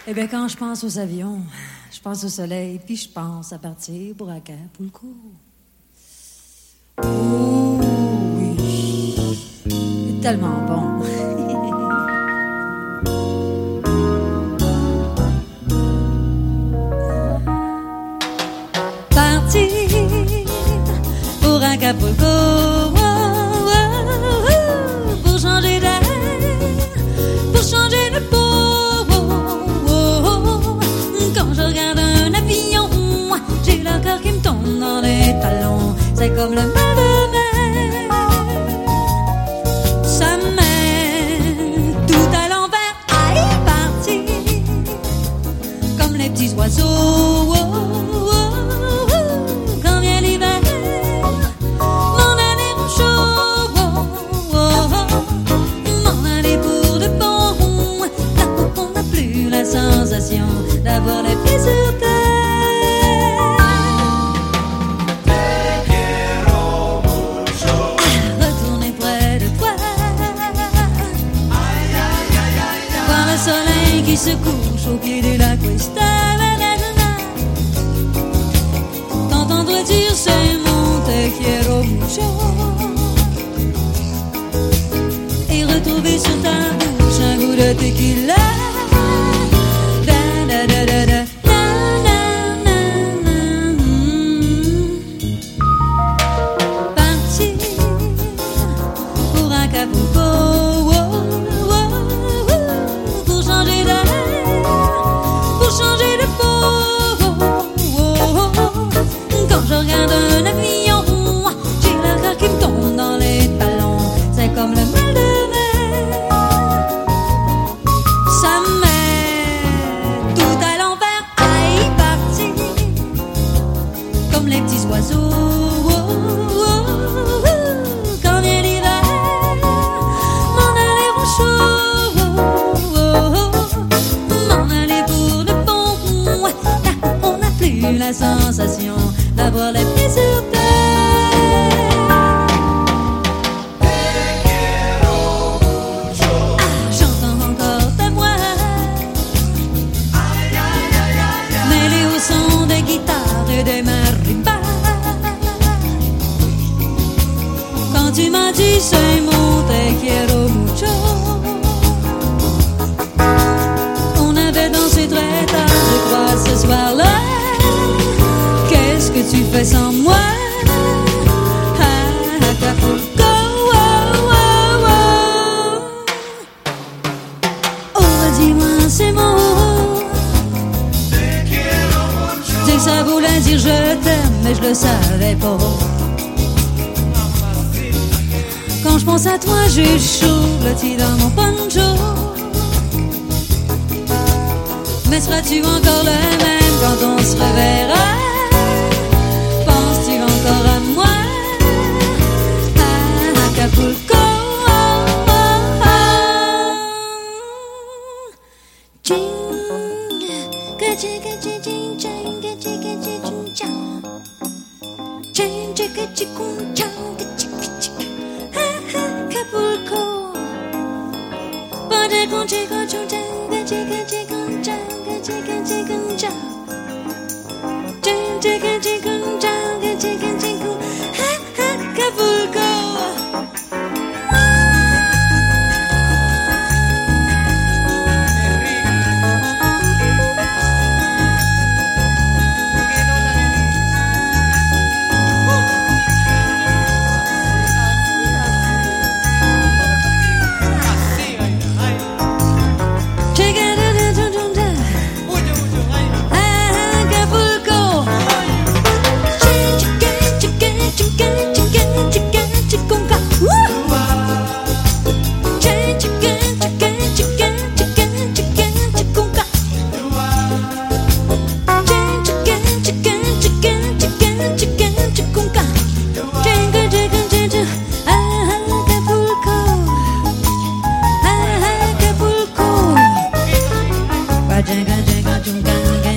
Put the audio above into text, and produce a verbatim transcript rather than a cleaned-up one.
Eh bien, quand je pense aux avions, je pense au soleil, puis je pense à partir pour Acapulco. Oh oui, c'est tellement bon. Partir pour Acapulco, oh, oh, oh, pour changer d'air, pour changer de peau. Quand je regarde un avion, j'ai le cœur qui me tombe dans les talons. C'est comme le mal de mer. Ça met tout à l'envers à y partir, comme les petits oiseaux. Quand vient l'hiver, m'en aller au chaud, m'en aller pour de bon. Là où on n'a plus la sensation d'avoir les pieds sur terre. À retourner près de toi, voir le soleil qui se couche au pied du lac Cuesta. T'entendre dire c'est mon te quiero mucho, et retrouver sur ta bouche un goût de tequila. Da, da, da, da. La sensation d'avoir les pieds sur terre. Ah, j'entends encore ta voix mêlée au son des guitares et des marimbas. Quand tu m'as dit c'est mon te quiero mucho, on avait dansé très tard, je crois, ce soir-là. Qu'est-ce que tu fais sans moi à Acapulco? Oh, oh, oh. Oh, dis-moi ces mots. Dis que ça voulait dire je t'aime, mais je le savais pas. Quand je pense à toi, j'ai chaud, le petit dans mon poncho. Mais seras-tu encore le même quand on se reverra? Penses-tu encore à moi à Acapulco? Jingle, jingle, jingle, jingle.